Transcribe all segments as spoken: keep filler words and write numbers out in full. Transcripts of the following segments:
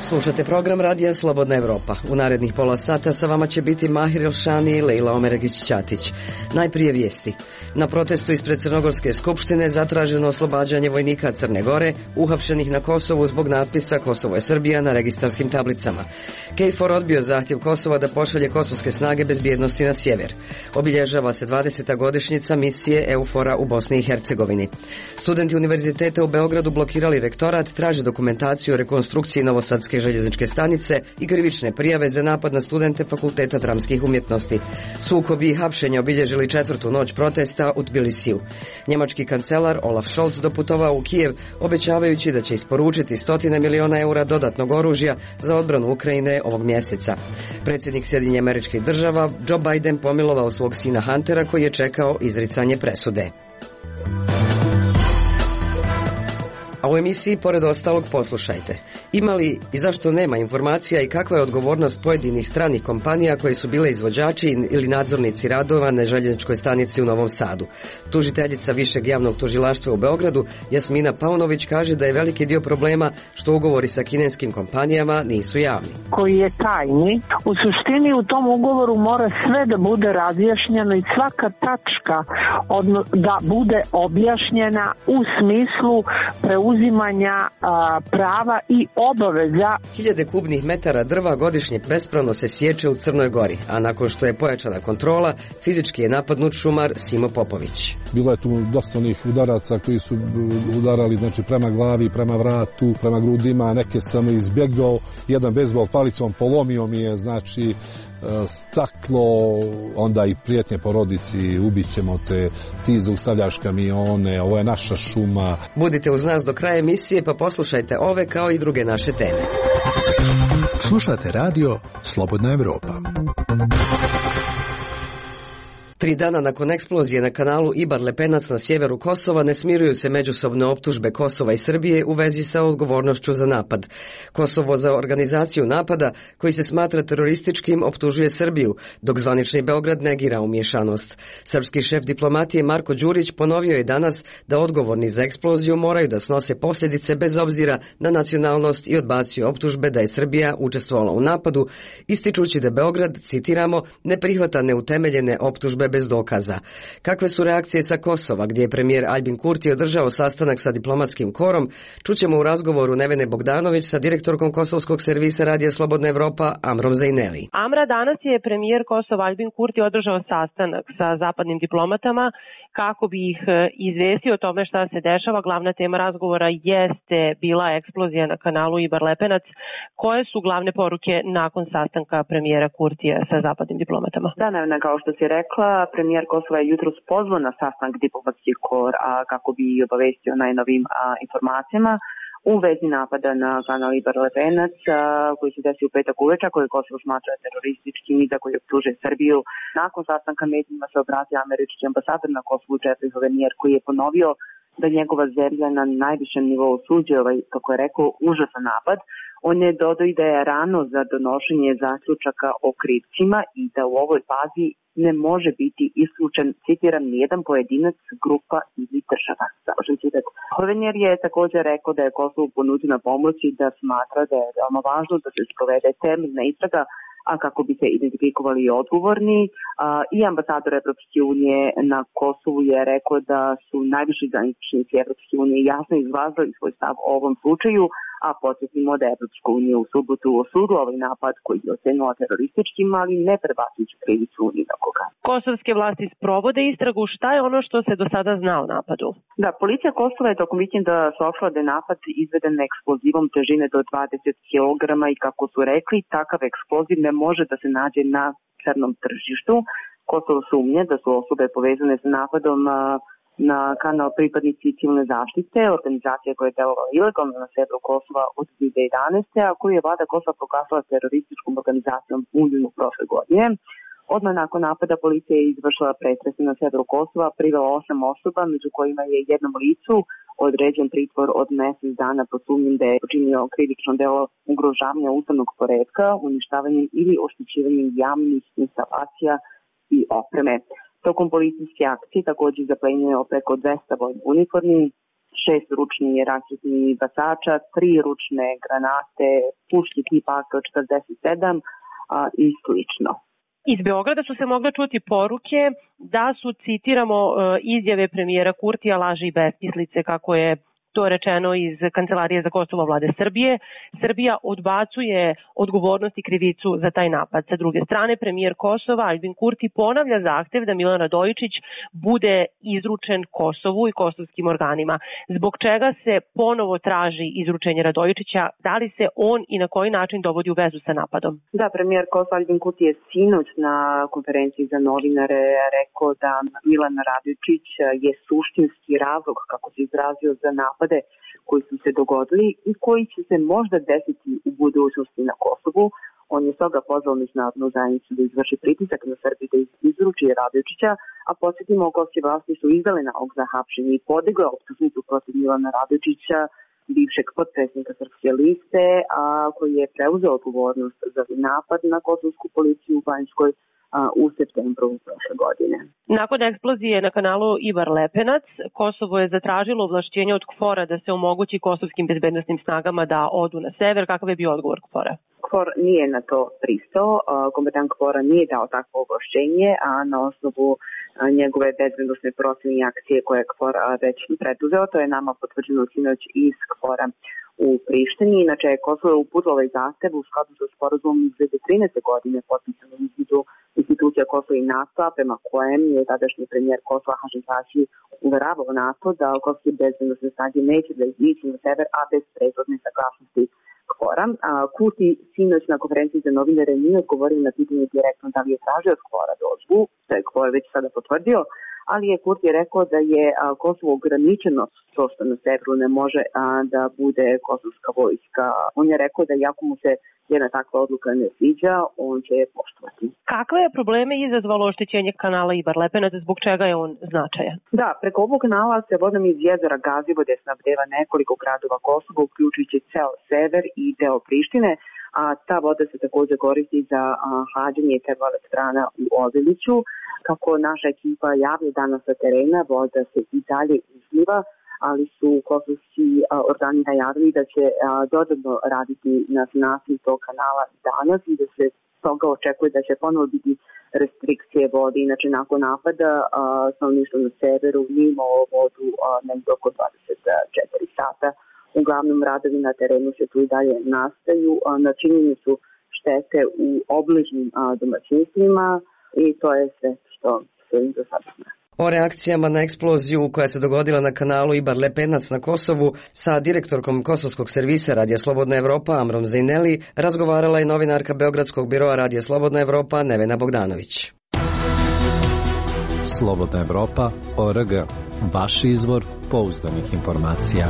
Slušate program Radija Slobodna Evropa. U narednih pola sata sa vama će biti Mahir Elšani i Lejla Omeregić-Ćatić. Najprije vijesti. Na protestu ispred Crnogorske skupštine zatraženo oslobađanje vojnika Crne Gore, uhapšenih na Kosovu zbog natpisa Kosovo je Srbija na registarskim tablicama. KFOR odbio zahtjev Kosova da pošalje kosovske snage bezbjednosti na sjever. Obilježava se dvadeseta godišnjica misije EUFOR-a u Bosni i Hercegovini. Studenti univerziteta u Beogradu blokirali rektorat, traže dokumentaciju o rekonstrukciji Novosadske željezničke stanice i krivične prijave za napad na studente Fakulteta dramskih umjetnosti. Sukobi i hapšenja obilježili četvrtu noć protesta u Tbilisiju. Njemački kancelar Olaf Scholz doputovao u Kijev, obećavajući da će isporučiti stotine miliona eura dodatnog oružja za odbranu Ukrajine ovog mjeseca. Predsjednik Sjedinjenih Američkih Država Joe Biden pomilovao svog sina Huntera koji je čekao izricanje presude. A u emisiji, pored ostalog, poslušajte. Ima li i zašto nema informacija i kakva je odgovornost pojedinih stranih kompanija koji su bile izvođači ili nadzornici radova na željezničkoj stanici u Novom Sadu? Tužiteljica Višeg javnog tužilaštva u Beogradu, Jasmina Paunović, kaže da je veliki dio problema što ugovori sa kineskim kompanijama nisu javni. Koji je tajni. U suštini u tom ugovoru mora sve da bude razjašnjeno i svaka tačka odno, da bude objašnjena u smislu preuzimanja uzimanja a, prava i obaveza. Hiljade kubnih metara drva godišnje bespravno se sječe u Crnoj Gori, a nakon što je pojačana kontrola, fizički je napadnut šumar Simo Popović. Bilo je tu dosta onih udaraca koji su udarali, znači, prema glavi, prema vratu, prema grudima, neke sam izbjegao, jedan bejzbol palicom polomio mi je, znači, staklo, onda i prijetnje porodici, ubit ćemo te, ti zaustavljaš kamione, ovo je naša šuma. Budite uz nas do kraja emisije pa poslušajte ove kao i druge naše teme. Slušate radio Slobodna Evropa. Tri dana nakon eksplozije na kanalu Ibar-Lepenac na sjeveru Kosova ne smiruju se međusobne optužbe Kosova i Srbije u vezi sa odgovornošću za napad. Kosovo za organizaciju napada, koji se smatra terorističkim, optužuje Srbiju, dok zvanični Beograd negira umiješanost. Srpski šef diplomatije Marko Đurić ponovio je danas da odgovorni za eksploziju moraju da snose posljedice bez obzira na nacionalnost i odbacio optužbe da je Srbija učestvovala u napadu, ističući da Beograd, citiramo, ne prihvata neutemeljene optužbe bez dokaza. Kakve su reakcije sa Kosova, gdje je premijer Aljbin Kurti održao sastanak sa diplomatskim korom, čućemo u razgovoru Nevene Bogdanović sa direktorkom kosovskog servisa Radija Slobodna Evropa Amrom Zajneli. Amra, danas je premijer Kosova Aljbin Kurti održao sastanak sa zapadnim diplomatama kako bi ih izvestio o tome šta se dešava. Glavna tema razgovora jeste bila eksplozija na kanalu Ibar-Lepenac. Koje su glavne poruke nakon sastanka premijera Kurtija sa zapadnim diplomatama? Da, Nevena, kao što si rekla, premijer Kosova je jutros pozvao na sastanak diplomatskih kor a, kako bi obavestio najnovim a, informacijama u vezi napada na kanal Ibar-Lepenac koji se desio u petak uveče, koji Kosovo smatra terorističkim i za koji optužuje Srbiju. Nakon sastanka medijima se obratio američki ambasador na Kosovu Jeffrey Hovenier, koji je ponovio da njegova zemlja na najvišem nivou osuđuje ovaj, kako je rekao, užasan napad. On je dodao i da je rano za donošenje zaključaka o krivcima i da u ovoj fazi ne može biti isključen, citiram, nijedan pojedinac, grupa ili država. Završen citat. Hovenier je također rekao da je Kosovo ponuđena pomoć i da smatra da je veoma važno da se sprovede temeljna istraga, a kako bi se identifikovali i odgovorni. A, I ambasador Evropske unije na Kosovu je rekao da su najviši zvaničnici Evropske unije jasno izrazili svoj stav o ovom slučaju, a podsjetimo da je Evropska unija u subotu osudila ovaj napad koji je ocenila terorističkim, ali ne prebacujući krivicu ni na koga. Kosovske vlasti sprovode istragu. Šta je ono što se do sada zna o napadu? Da, policija Kosova je tokom vikenda saopštila da je napad izveden eksplozivom težine do dvadeset kilograma i, kako su rekli, takav eksploziv ne može da se nađe na crnom tržištu. Kosovo sumnje da su osobe povezane sa napadom na kanal pripadnici civilne zaštite, organizacija koja je delovala ilegalno na severu Kosova od dvije hiljade jedanaeste. a koju je vlada Kosova proglasila terorističkom organizacijom u junu prošle godine. Odmah nakon napada policija je izvršila pretrese na severu Kosova, privela osam osoba, među kojima je jednom licu određen pritvor od mjesec dana pod sumnjom da je počinio krivično delo ugrožavanja ustavnog poretka, uništavanjem ili oštećivanjem javnih instalacija i opreme. Tokom policijske akcije također zaplenjeno preko dvesta vojnih uniformi, šest ručni raketni bacača, tri ručne granate, puške tipa A K četrdeset sedam a, i slično. Iz Beograda su se mogle čuti poruke da su, citiramo, izjave premijera Kurtija laži i besmislice, kako je to je rečeno iz Kancelarije za Kosovo vlade Srbije. Srbija odbacuje odgovornost i krivicu za taj napad. Sa druge strane, premijer Kosova Aljbin Kurti ponavlja zahtev da Milan Radojičić bude izručen Kosovu i kosovskim organima. Zbog čega se ponovo traži izručenje Radojičića? Da li se on i na koji način dovodi u vezu sa napadom? Da, premijer Kosova Aljbin Kurti je sinoć na konferenciji za novinare rekao da Milan Radojičić je suštinski razlog, kako se izrazio, za napad koji su se dogodili i koji će se možda desiti u budućnosti na Kosovu. On je stoga pozvao međunarodnu zajednicu da izvrši pritisak na Srbiju da izruči Radojičića, a podsjetimo, kosovske vlasti su izdale nalog za hapšenje i podigla optužnicu protiv Milana Radojičića, bivšeg potpredsjednika Srpske liste, a koji je preuzeo odgovornost za napad na kosovsku policiju u Banjskoj u septembru prošle godine. Nakon eksplozije na kanalu Ibar Lepenac, Kosovo je zatražilo ovlašćenje od KFOR-a da se omogući kosovskim bezbednosnim snagama da odu na sever. Kakav je bio odgovor KFOR-a? KFOR nije na to pristao, komandant KFOR-a nije dao takvo ovlašćenje, a na osnovu njegove bezbednosne procene i akcije koje je KFOR već preduzeo, to je nama potvrđeno sinoć iz KFOR-a u Prištini. Inače, Kosovo je uputilo ovaj zahtev u skladu sa sporazumom iz dve hiljade trinaeste. godine potpisanom između institucija Kosova i NATO-a, prema kojem je tadašnji premijer Kosova Hašim Tači uveravao NATO da kosovske bezbednosne snage neće da izići na sever, a bez prethodne saglasnosti KFOR-a. Kurti sinoć na konferenciji za novinare nije odgovorio na pitanje direktno da li je tražio od KFOR-a dozvolu, što je KFOR već sada potvrdio, ali je Kurti rekao da je a, Kosovo ograničeno to što na severu ne može a, da bude kosovska vojska. On je rekao da iako mu se jedna takva odluka ne sviđa, on će je poštovati. Kakve je probleme izazvalo oštećenje kanala Ibar Lepenac, zbog čega je on značajan? Da, preko ovog kanala se vodom iz jezera Gazivode snabdeva nekoliko gradova Kosova, uključujući ceo sever i deo Prištine, a ta voda se također koristi za hlađenje termoelektrana u Obiliću. Kako naša ekipa javlja danas sa terena, voda se i dalje izliva, ali su kosovski organi najavili da će dodatno raditi na sanaciji tog kanala danas i da se toga očekuje da će ponovo biti restrikcije vode. Inače, nakon napada stanovništvo na severu nije imalo vodu negdje oko dvadeset četiri sata. Uglavnom, radovi na terenu se tu i dalje nastaju. Načinjeni su štete u obližnim domaćinstvima i to je sve što se im do sada zna. O reakcijama na eksploziju koja se dogodila na kanalu Ibar Lepenac na Kosovu sa direktorkom kosovskog servisa Radija Slobodna Evropa Amrom Zejneli razgovarala je novinarka Beogradskog biroa Radija Slobodna Evropa Nevena Bogdanović. Slobodna Evropa, O R G, vaš izvor pouzdanih informacija.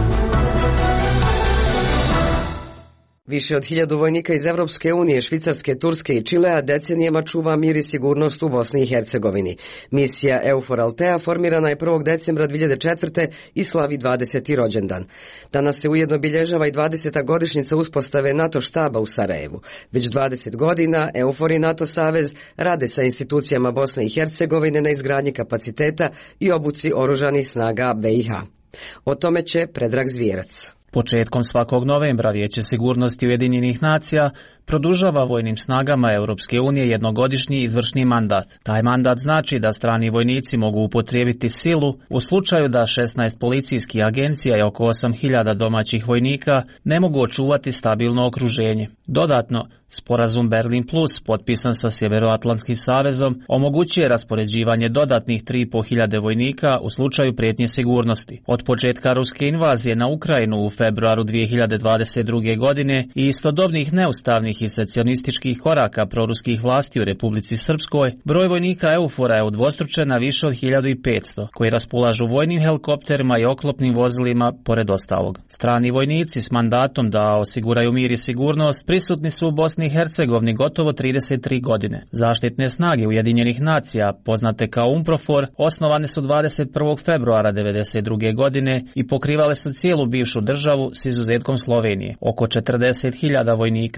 Više od hiljadu vojnika iz Evropske unije, Švicarske, Turske i Čilea decenijama čuva mir i sigurnost u Bosni i Hercegovini. Misija EUFOR Altea formirana je prvog decembra dve hiljade četvrte i slavi dvadeseti rođendan. Danas se ujedno obilježava i dvadeseta godišnjica uspostave NATO štaba u Sarajevu. Već dvadeset godina EUFOR i NATO savez rade sa institucijama Bosne i Hercegovine na izgradnji kapaciteta i obuci oružanih snaga B i H. O tome će Predrag Zvijerac. Početkom svakog novembra Vijeće sigurnosti Ujedinjenih nacija produžava vojnim snagama Europske unije jednogodišnji izvršni mandat. Taj mandat znači da strani vojnici mogu upotrijebiti silu u slučaju da šesnaest policijskih agencija i oko osam hiljada domaćih vojnika ne mogu očuvati stabilno okruženje. Dodatno, sporazum Berlin Plus, potpisan sa Sjeveroatlantskim savezom, omogućuje raspoređivanje dodatnih tri i po hiljade vojnika u slučaju prijetnje sigurnosti. Od početka ruske invazije na Ukrajinu u februaru dve hiljade dvadeset druge. godine i istodobnih neustavnih i secesionističkih koraka proruskih vlasti u Republici Srpskoj, broj vojnika EUFOR-a je udvostručen na više od hiljadu petsto, koji raspolažu vojnim helikopterima i oklopnim vozilima, pored ostalog. Strani vojnici s mandatom da osiguraju mir i sigurnost prisutni su u Bosni i Hercegovini gotovo trideset tri godine. Zaštitne snage Ujedinjenih nacija, poznate kao UNPROFOR, osnovane su dvadeset prvog februara devedeset druge. godine i pokrivale su cijelu bivšu državu s izuzetkom Slovenije. Oko četrdeset hiljada vojnika trebalo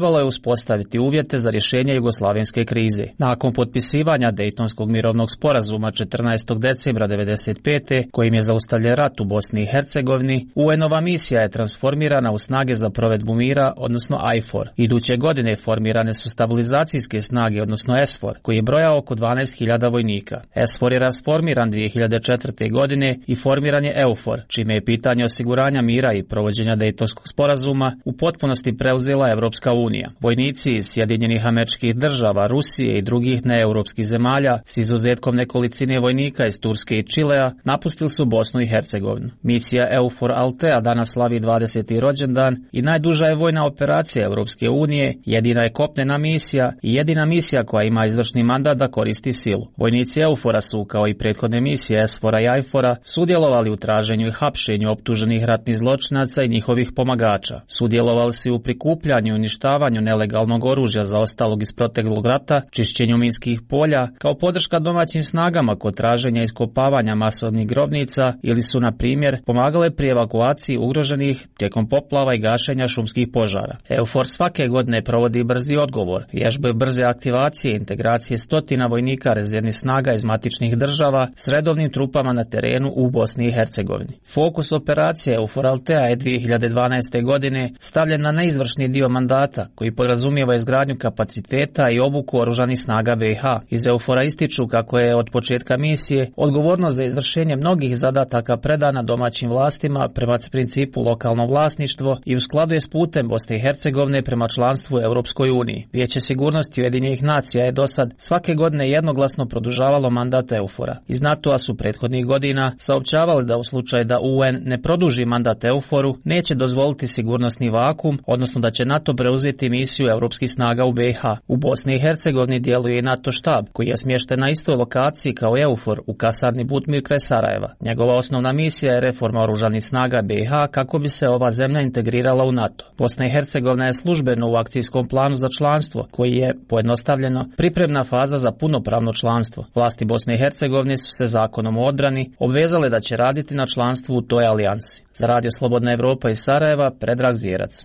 trebalo je uspostaviti uvjete za rješenje jugoslavenske krize. Nakon potpisivanja Dejtonskog mirovnog sporazuma četrnaestog decembra devedeset pete kojim je zaustavljen rat u Bosni i Hercegovini, U N-ova misija je transformirana u snage za provedbu mira, odnosno I F O R. Iduće godine formirane su stabilizacijske snage, odnosno S F O R, koji je brojao oko dvanaest hiljada vojnika. S F O R je rasformiran dvije hiljade četvrte. godine i formiran je E U F O R, čime je pitanje osiguranja mira i provođenja Dejtonskog sporazuma u potpunosti preuzela Evropska unija. Vojnici iz Sjedinjenih Američkih Država, Rusije i drugih neeuropskih zemalja, s izuzetkom nekolicine vojnika iz Turske i Čilea, napustili su Bosnu i Hercegovinu. Misija E U F O R Altea danas slavi dvadeseti rođendan i najduža je vojna operacija Evropske unije, jedina je kopnena misija i jedina misija koja ima izvršni mandat da koristi silu. Vojnici E U F O R-a su, kao i prethodne misije S F O R-a i I F O R-a, sudjelovali u traženju i hapšenju optuženih ratnih zločinaca i njihovih pomagača. Sudjelovali su u prikupljanju i uništavanju nelegalnog oružja zaostalog iz proteklog rata, čišćenju minskih polja, kao podrška domaćim snagama kod traženja i iskopavanja masovnih grobnica ili su, na primjer, pomagale pri evakuaciji ugroženih tijekom poplava i gašenja šumskih požara. E U F O R svake godine provodi brzi odgovor, vježbe brze aktivacije i integracije stotina vojnika rezervnih snaga iz matičnih država s redovnim trupama na terenu u Bosni i Hercegovini. Fokus operacije E U F O R Altea je dvije hiljade dvanaeste. godine stavljen na neizvršni dio mandata koji podrazumijeva izgradnju kapaciteta i obuku oružanih snaga B i H. Iz E U F O R-a ističu kako je od početka misije odgovornost za izvršenje mnogih zadataka predana domaćim vlastima prema principu lokalno vlasništvo i u skladu je s putem Bosne i Hercegovine prema članstvu u Europskoj uniji. Vijeće sigurnosti Ujedinjenih nacija je dosad svake godine jednoglasno produžavalo mandat E U F O R-a. Iz NATO-a su prethodnih godina saopćavali da u slučaju da U N ne produži mandat E U F O R-u neće dozvoliti sigurnosni vakum, odnosno da će NATO preuzeti misiju europskih snaga u B i H. U Bosni i Hercegovini djeluje i NATO štab koji je smješten na istoj lokaciji kao E U F O R u kasarni Butmir kraj Sarajeva. Njegova osnovna misija je reforma oružanih snaga B i H kako bi se ova zemlja integrirala u NATO. Bosna i Hercegovina je službeno u akcijskom planu za članstvo koji je, pojednostavljeno, pripremna faza za punopravno članstvo. Vlasti Bosne i Hercegovine su se zakonom o odbrani obvezale da će raditi na članstvu u toj alijansi. Za Radio Slobodna Evropa iz Sarajeva, Predrag Zjerac.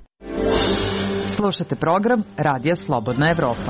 Slušate program Radija Slobodna Evropa.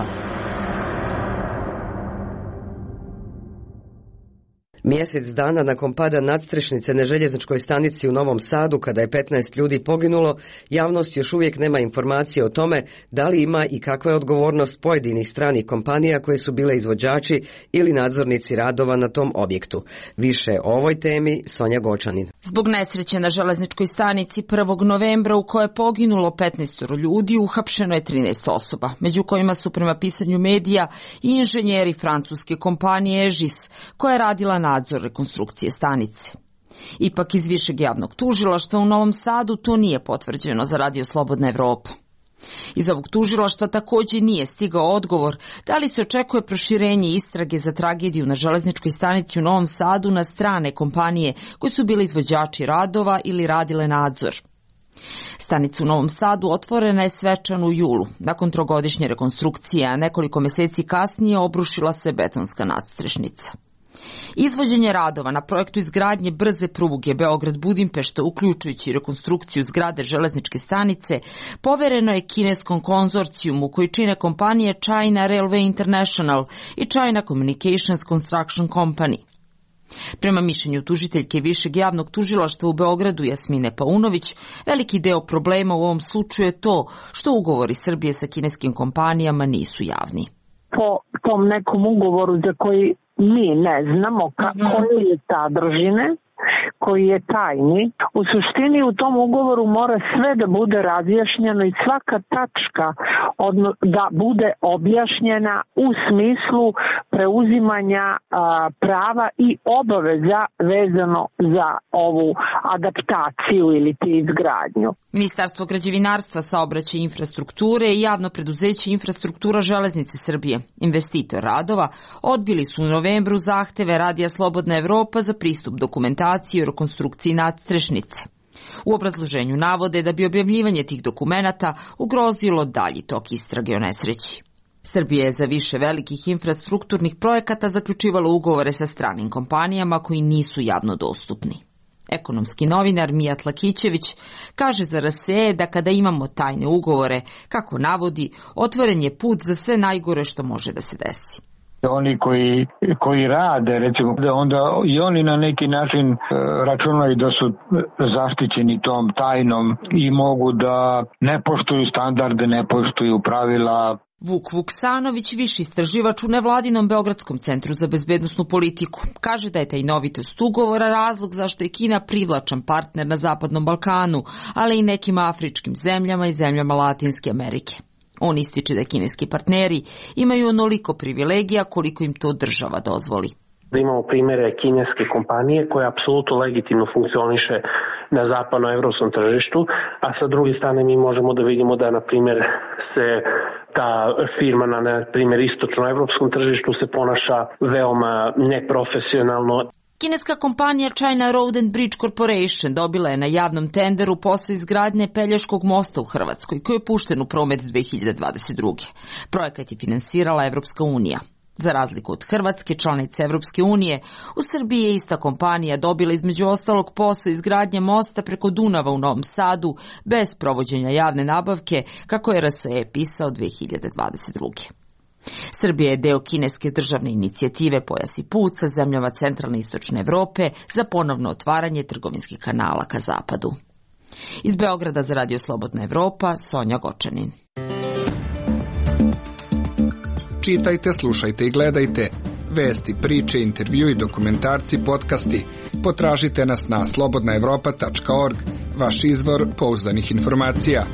Mjesec dana nakon pada nadstrešnice na željezničkoj stanici u Novom Sadu, kada je petnaest ljudi poginulo, javnost još uvijek nema informacije o tome da li ima i kakva je odgovornost pojedinih stranih kompanija koje su bile izvođači ili nadzornici radova na tom objektu. Više o ovoj temi Sonja Gočanin. Zbog nesreće na železničkoj stanici prvog novembra u kojoj je poginulo petnaest ljudi, uhapšeno je trinaest osoba, među kojima su prema pisanju medija i inženjeri francuske kompanije Egis, koja je radila na nadzor rekonstrukcije stanice. Ipak iz Višeg javnog tužilaštva u Novom Sadu to nije potvrđeno za Radio Slobodna Evropa. Iz ovog tužilaštva također nije stigao odgovor da li se očekuje proširenje istrage za tragediju na železničkoj stanici u Novom Sadu na strane kompanije koje su bile izvođači radova ili radile nadzor. Stanica u Novom Sadu otvorena je svečano u julu. Nakon trogodišnje rekonstrukcije, a nekoliko mjeseci kasnije obrušila se betonska nadstrešnica. Izvođenje radova na projektu izgradnje brze pruge Beograd-Budimpešta, uključujući rekonstrukciju zgrade železničke stanice, povereno je kineskom konzorcijumu koji čine kompanije China Railway International i China Communications Construction Company. Prema mišljenju tužiteljke Višeg javnog tužilaštva u Beogradu Jasmine Paunović, veliki deo problema u ovom slučaju je to što ugovori Srbije sa kineskim kompanijama nisu javni. Po tom nekom ugovoru za koji mi ne znamo kako je sadržine, koji je tajni, u suštini u tom ugovoru mora sve da bude razjašnjeno i svaka tačka odno, da bude objašnjena u smislu preuzimanja a, prava i obaveza vezano za ovu adaptaciju ili ti izgradnju. Ministarstvo građevinarstva, saobraćaja i infrastrukture i javno preduzeće Infrastruktura železnice Srbije, investitor radova, odbili su u novembru zahteve Radija Slobodna Evropa za pristup dokumentaciji o rekonstrukciji nadstrešnice. U obrazloženju navode da bi objavljivanje tih dokumenata ugrozilo dalji tok istrage o nesreći. Srbija je za više velikih infrastrukturnih projekata zaključivala ugovore sa stranim kompanijama koji nisu javno dostupni. Ekonomski novinar Mijat Lakićević kaže za R S E da kada imamo tajne ugovore, kako navodi, otvoren je put za sve najgore što može da se desi. Oni koji, koji rade, recimo, onda i oni na neki način računaju da su zaštićeni tom tajnom i mogu da ne poštuju standarde, ne poštuju pravila. Vuk Vuksanović, viši istraživač u nevladinom Beogradskom centru za bezbednosnu politiku, kaže da je tajnovitost ugovora razlog zašto je Kina privlačan partner na Zapadnom Balkanu, ali i nekim afričkim zemljama i zemljama Latinske Amerike. On ističe da kineski partneri imaju onoliko privilegija koliko im to država dozvoli. Da imamo primjere kineske kompanije koja apsolutno legitimno funkcioniše na zapadnoevropskom tržištu, a sa druge strane mi možemo da vidimo da, na primjer, se ta firma na, na primjer, istočnoevropskom tržištu se ponaša veoma neprofesionalno. Kineska kompanija China Road and Bridge Corporation dobila je na javnom tenderu posao izgradnje Pelješkog mosta u Hrvatskoj, koji je pušten u promet dve hiljade dvadeset druge. Projekat je finansirala Evropska unija. Za razliku od Hrvatske, članice Evropske unije, u Srbiji je ista kompanija dobila između ostalog posao izgradnje mosta preko Dunava u Novom Sadu bez provođenja javne nabavke, kako je R S E pisao dve hiljade dvadeset druge. Srbija je deo kineske državne inicijative Pojas i put sa zemljama centralne i istočne Evrope za ponovno otvaranje trgovinskih kanala ka zapadu. Iz Beograda za Radio Slobodna Evropa, Sonja Gočanin. Čitajte, slušajte i gledajte vesti, priče, intervju i dokumentarci, podcasti. Potražite nas na slobodna evropa tačka org, vaš izvor pouzdanih informacija.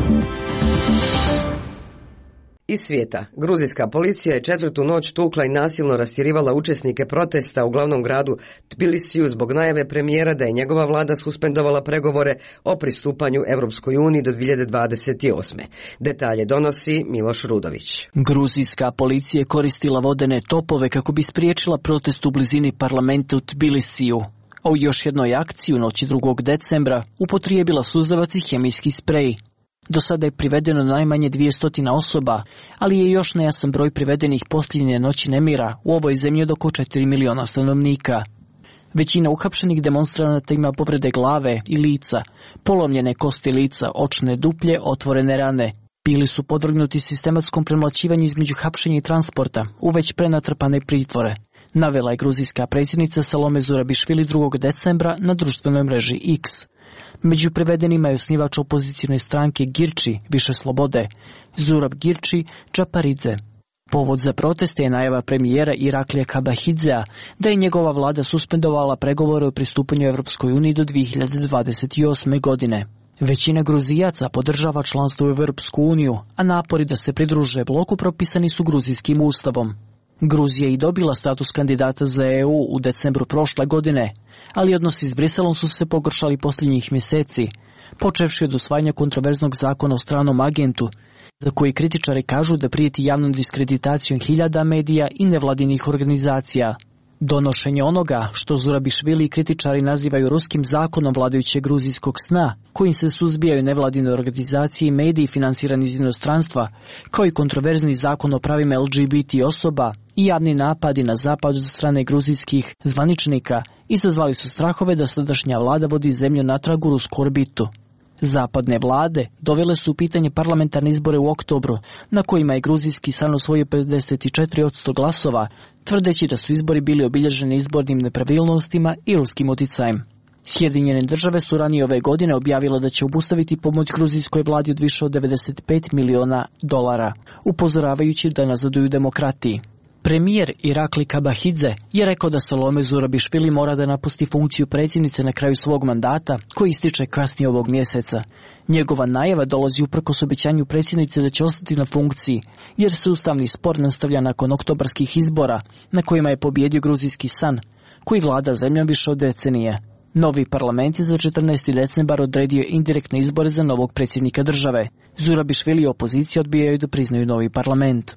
Iz svijeta. Gruzijska policija je četvrtu noć tukla i nasilno rastjerivala učesnike protesta u glavnom gradu Tbilisiju zbog najave premijera da je njegova vlada suspendovala pregovore o pristupanju Evropskoj uniji do dve hiljade dvadeset osme. Detalje donosi Miloš Rudović. Gruzijska policija je koristila vodene topove kako bi spriječila protest u blizini parlamenta u Tbilisiju. A u još jednoj akciji u noći drugog decembra upotrijebila suzavac i hemijski sprej. Do sada je privedeno najmanje dvjesto osoba, ali je još nejasan broj privedenih posljednje noći nemira u ovoj zemlji od oko četiri miliona stanovnika. Većina uhapšenih demonstranata ima povrede glave i lica, polomljene kosti lica, očne duplje, otvorene rane. Bili su podvrgnuti sistematskom premlaćivanju između hapšenja i transporta u već prenatrpane pritvore, navela je gruzijska predsjednica Salome Zurabišvili drugog decembra na društvenoj mreži X. Među privedenima je osnivač opozicijne stranke Girči, Više slobode, Zurab Girči Čaparidze. Povod za proteste je najava premijera Iraklija Kabahidzea da je njegova vlada suspendovala pregovore o pristupanju Evropskoj uniji do dve hiljade dvadeset osme. godine. Većina Gruzijaca podržava članstvo u Evropsku uniju, a napori da se pridruže bloku propisani su gruzijskim ustavom. Gruzija je i dobila status kandidata za E U u decembru prošle godine, ali odnosi s Briselom su se pogoršali posljednjih mjeseci, počevši od usvajanja kontroverznog zakona o stranom agentu, za koji kritičari kažu da prijeti javnom diskreditacijom hiljada medija i nevladinih organizacija. Donošenje onoga što Zurabišvili i kritičari nazivaju ruskim zakonom vladajućeg gruzijskog sna, kojim se suzbijaju nevladine organizacije i mediji finansirani iz inostranstva, kao i kontroverzni zakon o pravima L G B T osoba i javni napadi na zapad od strane gruzijskih zvaničnika, izazvali su strahove da sadašnja vlada vodi zemlju natrag u rusku orbitu. Zapadne vlade dovele su u pitanje parlamentarne izbore u oktobru, na kojima je gruzijski san osvojio pedeset četiri posto glasova, tvrdeći da su izbori bili obilježeni izbornim nepravilnostima i ruskim uticajem. Sjedinjene države su ranije ove godine objavile da će obustaviti pomoć gruzijskoj vladi od više od devedeset pet miliona dolara, upozoravajući da nazaduju demokratiji. Premijer Irakli Kabahidze je rekao da Salome Zurabišvili mora da napusti funkciju predsjednice na kraju svog mandata, koji ističe kasnije ovog mjeseca. Njegova najava dolazi uprkos obećanju predsjednice da će ostati na funkciji, jer se ustavni spor nastavlja nakon oktobarskih izbora, na kojima je pobjedio gruzijski san, koji vlada zemljom više od decenije. Novi parlament je za četrnaesti decembar odredio indirektne izbore za novog predsjednika države. Zurabišvili i opozicija odbijaju da priznaju novi parlament.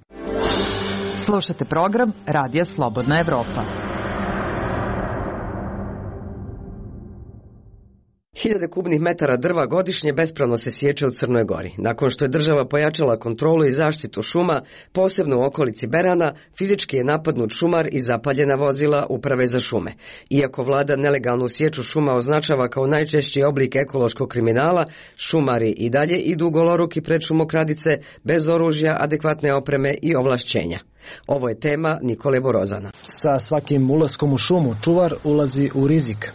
Slušate program Radija Slobodna Evropa. Hiljade kubnih metara drva godišnje bespravno se sječe u Crnoj Gori. Nakon što je država pojačala kontrolu i zaštitu šuma, posebno u okolici Berana, fizički je napadnut šumar i zapaljena vozila Uprave za šume. Iako vlada nelegalnu sječu šuma označava kao najčešći oblik ekološkog kriminala, šumari i dalje idu goloruki pred šumokradice bez oružja, adekvatne opreme i ovlašćenja. Ovo je tema Nikole Borozana. Sa svakim ulaskom u šumu čuvar ulazi u rizik.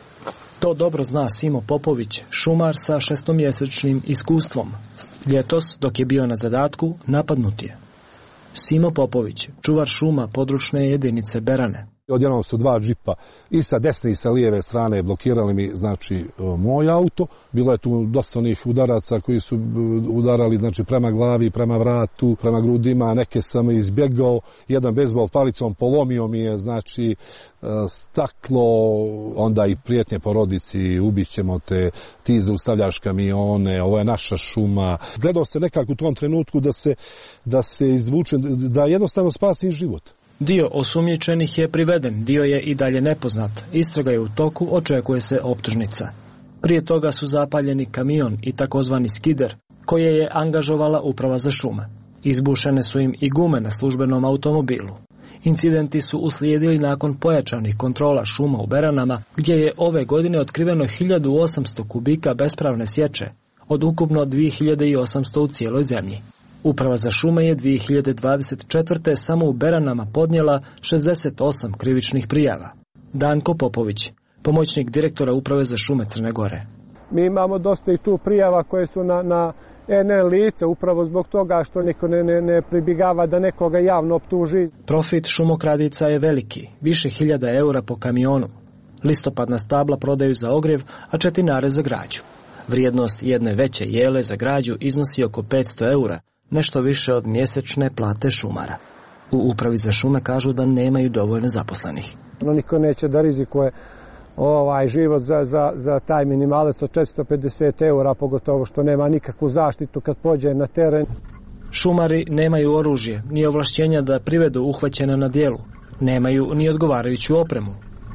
To dobro zna Simo Popović, šumar sa šestomjesečnim iskustvom. Ljetos, dok je bio na zadatku, napadnut je. Simo Popović, čuvar šuma područne jedinice Berane. Odjednom su dva džipa i sa desne i sa lijeve strane blokirali mi, znači, moj auto. Bilo je tu dosta onih udaraca koji su udarali, znači, prema glavi, prema vratu, prema grudima. Neke sam izbjegao. Jedan bejzbol palicom polomio mi je, znači, staklo, onda i prijetnje porodici, ubićemo te, ti zaustavljaš kamione, ovo je naša šuma. Gledao se nekako u tom trenutku da se, da se izvuče, da jednostavno spasi život. Dio osumnjičenih je priveden, dio je i dalje nepoznat. Istraga je u toku, očekuje se optužnica. Prije toga su zapaljeni kamion i takozvani skider, koje je angažovala Uprava za šume. Izbušene su im i gume na službenom automobilu. Incidenti su uslijedili nakon pojačanih kontrola šuma u Beranama, gdje je ove godine otkriveno hiljadu osamsto kubika bespravne sječe, od ukupno dvije hiljade osamsto u cijeloj zemlji. Uprava za šume je dvije hiljade dvadeset četvrte. samo u Beranama podnijela šezdeset osam krivičnih prijava. Danko Popović, pomoćnik direktora Uprave za šume Crne Gore. Mi imamo dosta i tu prijava koje su na, na en el lice, upravo zbog toga što niko ne, ne, ne pribjegava da nekoga javno optuži. Profit šumokradica je veliki, više hiljada eura po kamionu. Listopadna stabla prodaju za ogrjev, a četinare za građu. Vrijednost jedne veće jele za građu iznosi oko petsto eura, nešto više od mjesečne plate šumara. U Upravi za šume kažu da nemaju dovoljno zaposlenih. Niko neće da rizikuje ovaj život za, za, za taj minimalac od četiristo pedeset eura, pogotovo što nema nikakvu zaštitu kad pođe na teren. Šumari nemaju oružje, ni ovlašćenja da privedu uhvaćene na djelu. Nemaju ni odgovarajuću opremu.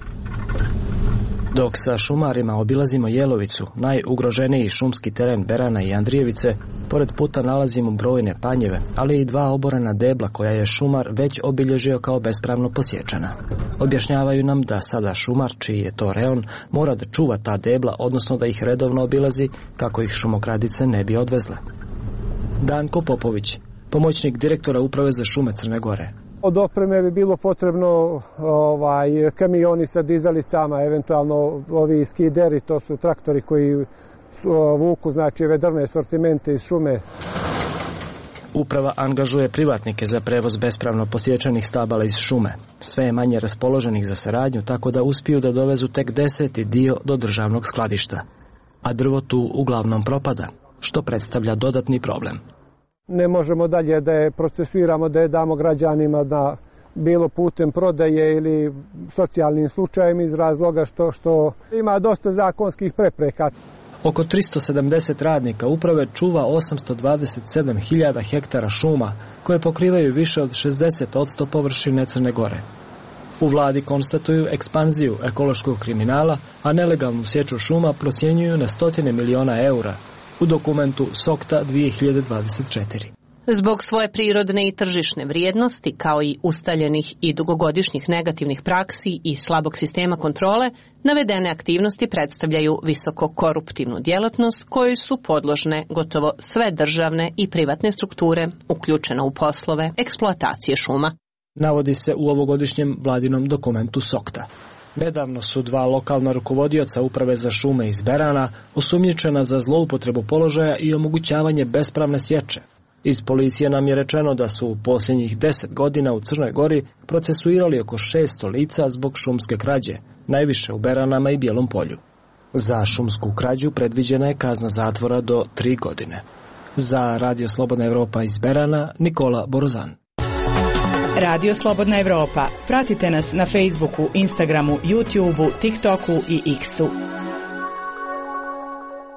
Dok sa šumarima obilazimo Jelovicu, najugroženiji šumski teren Berana i Andrijevice, pored puta nalazimo brojne panjeve, ali i dva oborena debla koja je šumar već obilježio kao bespravno posječena. Objašnjavaju nam da sada šumar, čiji je to reon, mora da čuva ta debla, odnosno da ih redovno obilazi kako ih šumokradice ne bi odvezle. Danko Popović, pomoćnik direktora Uprave za šume Crne Gore. Od opreme bi bilo potrebno ovaj, kamioni sa dizalicama, eventualno ovi skideri, to su traktori koji su, vuku, znači, ove drvne sortimente iz šume. Uprava angažuje privatnike za prevoz bespravno posječenih stabala iz šume. Sve je manje raspoloženih za saradnju, tako da uspiju da dovezu tek deseti dio do državnog skladišta. A drvo tu uglavnom propada, što predstavlja dodatni problem. Ne možemo dalje da je procesuiramo, da je damo građanima da bilo putem prodaje ili socijalnim slučajem iz razloga što, što ima dosta zakonskih prepreka. Oko tristo sedamdeset radnika uprave čuva osamsto dvadeset sedam hiljada hektara šuma koje pokrivaju više od šezdeset posto površine Crne Gore. U vladi konstatuju ekspanziju ekološkog kriminala, a nelegalnu sječu šuma procjenjuju na stotine miliona eura. U dokumentu Sokta dvije hiljade dvadeset četiri. Zbog svoje prirodne i tržišne vrijednosti, kao i ustaljenih i dugogodišnjih negativnih praksi i slabog sistema kontrole, navedene aktivnosti predstavljaju visoko koruptivnu djelatnost kojoj su podložne gotovo sve državne i privatne strukture uključene u poslove eksploatacije šuma. Navodi se u ovogodišnjem vladinom dokumentu Sokta. Nedavno su dva lokalna rukovodioca Uprave za šume iz Berana osumnjičena za zloupotrebu položaja i omogućavanje bespravne sječe. Iz policije nam je rečeno da su u posljednjih deset godina u Crnoj Gori procesuirali oko šesto lica zbog šumske krađe, najviše u Beranama i Bijelom Polju. Za šumsku krađu predviđena je kazna zatvora do tri godine. Za Radio Slobodna Evropa iz Berana, Nikola Borozan. Radio Slobodna Evropa. Pratite nas na Facebooku, Instagramu, YouTubeu, TikToku i X-u.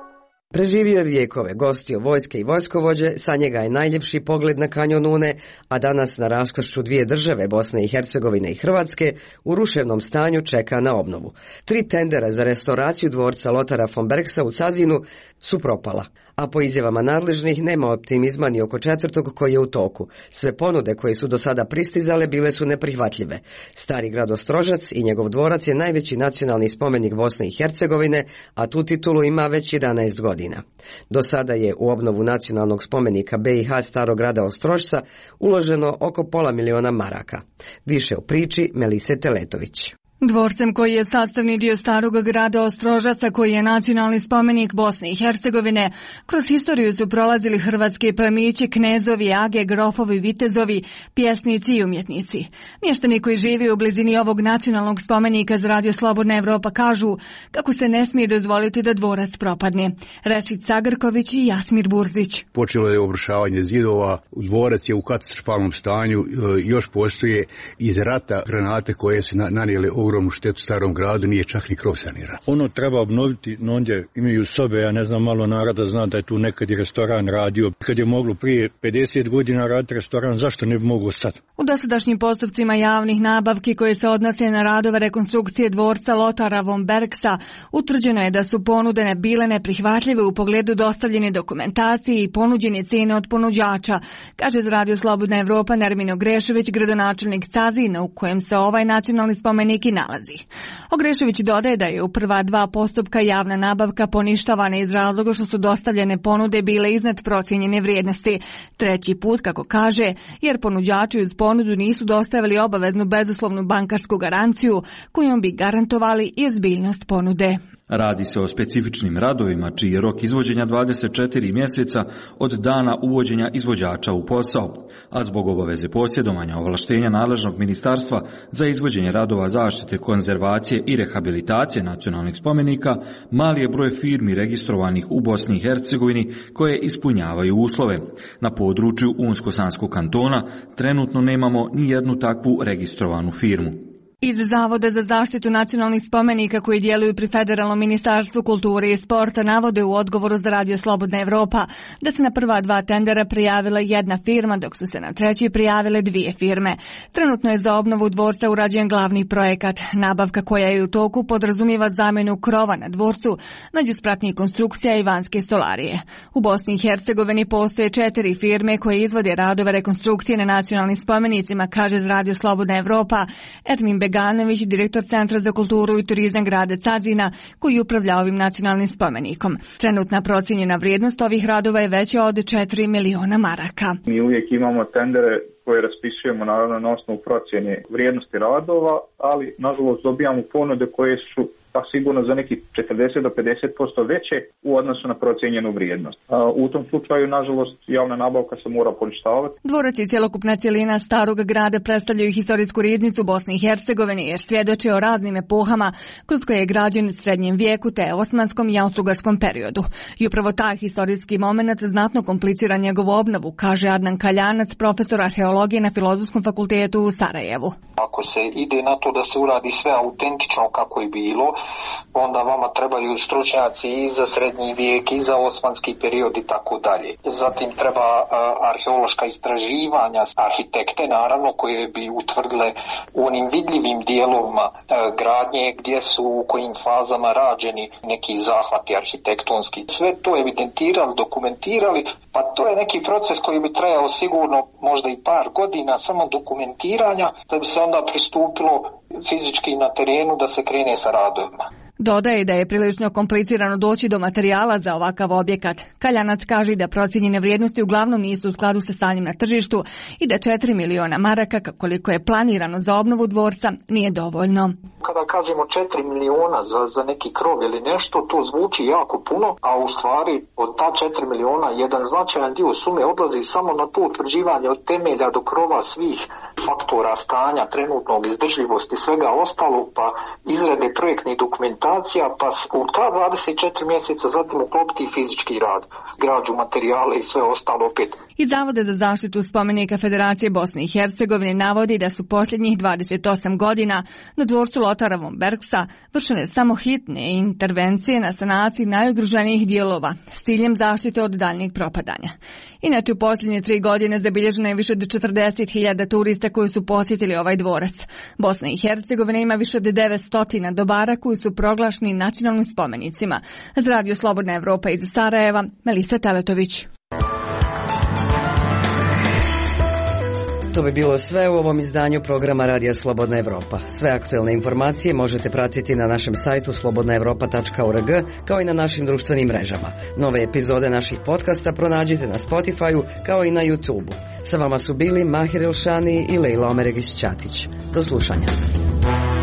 Preživio je vijekove, gostio vojske i vojskovođe, sa njega je najljepši pogled na kanjon Une, a danas na raskršću dvije države, Bosne i Hercegovine i Hrvatske, u ruševnom stanju čeka na obnovu. Tri tendera za restauraciju dvorca Lotara von Bergsa u Cazinu su propala, a po izjavama nadležnih nema optimizma ni oko četvrtog koji je u toku. Sve ponude koje su do sada pristizale bile su neprihvatljive. Stari grad Ostrožac i njegov dvorac je najveći nacionalni spomenik Bosne i Hercegovine, a tu titulu ima već jedanaest godina. Do sada je u obnovu nacionalnog spomenika B i H Starog grada Ostrožca uloženo oko pola miliona maraka. Više u priči Melise Teletović. Dvorcem koji je sastavni dio Starog grada Ostrožaca, koji je nacionalni spomenik Bosne i Hercegovine, kroz historiju su prolazili hrvatski plemići, knezovi, age, grofovi, vitezovi, pjesnici i umjetnici. Mještani koji žive u blizini ovog nacionalnog spomenika za Radio Slobodna Evropa kažu kako se ne smije dozvoliti da dvorac propadne. Rečit Sagrković i Jasmir Burzić. Počelo je obrušavanje zidova, dvorac je u katastrofalnom stanju, još postoje iz rata granate koje se nanijele ogromnu štetu starom gradu, nije čak ni krov saniran. Ono treba obnoviti, no ondje imaju sobe, ja ne znam, malo naroda zna da je tu nekad i restoran radio. Kad je moglo prije pedeset godina raditi restoran, zašto ne bi moglo sad? U dosadašnjim postupcima javnih nabavki koje se odnose na radove rekonstrukcije dvorca Lotara von Bergsa, utvrđeno je da su ponude bile neprihvatljive u pogledu dostavljene dokumentacije i ponuđene cijene od ponuđača, kaže za Radio Slobodna Evropa Nermino Grešević, gradonačelnik Cazina, u kojem se ovaj nacionalni spomenik i nalazi. Ogrešević dodaje da je u prva dva postupka javna nabavka poništavana iz razloga što su dostavljene ponude bile iznad procijenjene vrijednosti. Treći put, kako kaže, jer ponuđači uz ponudu nisu dostavili obaveznu bezuslovnu bankarsku garanciju kojom bi garantovali i ozbiljnost ponude. Radi se o specifičnim radovima čiji je rok izvođenja dvadeset četiri mjeseca od dana uvođenja izvođača u posao, a zbog obaveze posjedovanja ovlaštenja nadležnog ministarstva za izvođenje radova zaštite, konzervacije i rehabilitacije nacionalnih spomenika, mali je broj firmi registrovanih u Bosni i Hercegovini koje ispunjavaju uslove. Na području Unsko-Sanskog kantona trenutno nemamo ni jednu takvu registrovanu firmu. Iz Zavoda za zaštitu nacionalnih spomenika koji djeluju pri Federalnom ministarstvu kulture i sporta navode u odgovoru za Radio Slobodna Evropa da se na prva dva tendera prijavila jedna firma, dok su se na treći prijavile dvije firme. Trenutno je za obnovu dvorca urađen glavni projekat. Nabavka koja je u toku podrazumijeva zamjenu krova na dvorcu, međuspratnih konstrukcija i vanjske stolarije. U Bosni i Hercegovini postoje četiri firme koje izvode radove rekonstrukcije na nacionalnim spomenicima, kaže za Radio Slobodna Evropa Ermin Beganović, direktor Centra za kulturu i turizam grada Cazina, koji upravlja ovim nacionalnim spomenikom. Trenutna procijenjena vrijednost ovih radova je veća od četiri miliona maraka. Mi uvijek imamo tendere koje raspisujemo naravno na osnovu procjene vrijednosti radova, ali nažalost dobijamo ponude koje su pa sigurno za neki četrdeset do pedeset posto veće u odnosu na procijenjenu vrijednost. A u tom slučaju, nažalost, javna nabavka se mora poništavati. Dvorac i cjelokupna cjelina Starog grada predstavljaju historijsku riznicu Bosne i Hercegovine jer svjedoče o raznim epohama kroz koje je građen u srednjem vijeku te osmanskom i austrougarskom periodu. I upravo taj historijski moment znatno komplicira njegovu obnovu, kaže Adnan Kaljanac, profesor arheologije na Filozofskom fakultetu u Sarajevu. Ako se ide na to da se uradi sve autentično kako je bilo, onda vama trebaju stručnjaci i za srednji vijek i za osmanski period i tako dalje. Zatim treba a, arheološka istraživanja, arhitekte naravno koje bi utvrdile u onim vidljivim dijelovima a, gradnje gdje su u kojim fazama rađeni neki zahvati arhitektonski. Sve to evidentirali, dokumentirali, pa to je neki proces koji bi trajao sigurno možda i par godina samo dokumentiranja da bi se onda pristupilo fizički na terenu da se krene sa radovima. Dodaje da je prilično komplicirano doći do materijala za ovakav objekat. Kaljanac kaže da procijenjene vrijednosti uglavnom nisu u skladu sa stanjem na tržištu i da četiri miliona maraka, koliko je planirano za obnovu dvorca, nije dovoljno. Kada kažemo četiri miliona za, za neki krov ili nešto, to zvuči jako puno, a u stvari od ta četiri miliona jedan značajan dio sume odlazi samo na to utvrđivanje od temelja do krova svih faktora stanja, trenutnog izdržljivosti, svega ostalog, pa izrade projektnih dokumentacije edukacija, pa u ta dvadeset četiri mjeseca zatim uklopiti i fizički rad, građu, materijale i sve ostalo opet. Iz Zavoda za zaštitu spomenika Federacije Bosne i Hercegovine navodi da su posljednjih dvadeset osam godina na dvorcu Lotara von Bergsa vršene samo hitne intervencije na sanaciji najugroženijih dijelova s ciljem zaštite od daljnjeg propadanja. Inače, u posljednje tri godine zabilježeno je više od četrdeset hiljada turista koji su posjetili ovaj dvorac. Bosna i Hercegovina ima više od devetsto dobara koji su proglašeni nacionalnim spomenicima. Za Radio Slobodna Evropa iz Sarajeva, Melisa Teletović. To bi bilo sve u ovom izdanju programa Radija Slobodna Evropa. Sve aktuelne informacije možete pratiti na našem sajtu slobodna evropa tačka org kao i na našim društvenim mrežama. Nove epizode naših podcasta pronađite na Spotify-u kao i na YouTube-u. Sa vama su bili Mahir Elšani i Leila Omeregić-Ćatić. Do slušanja.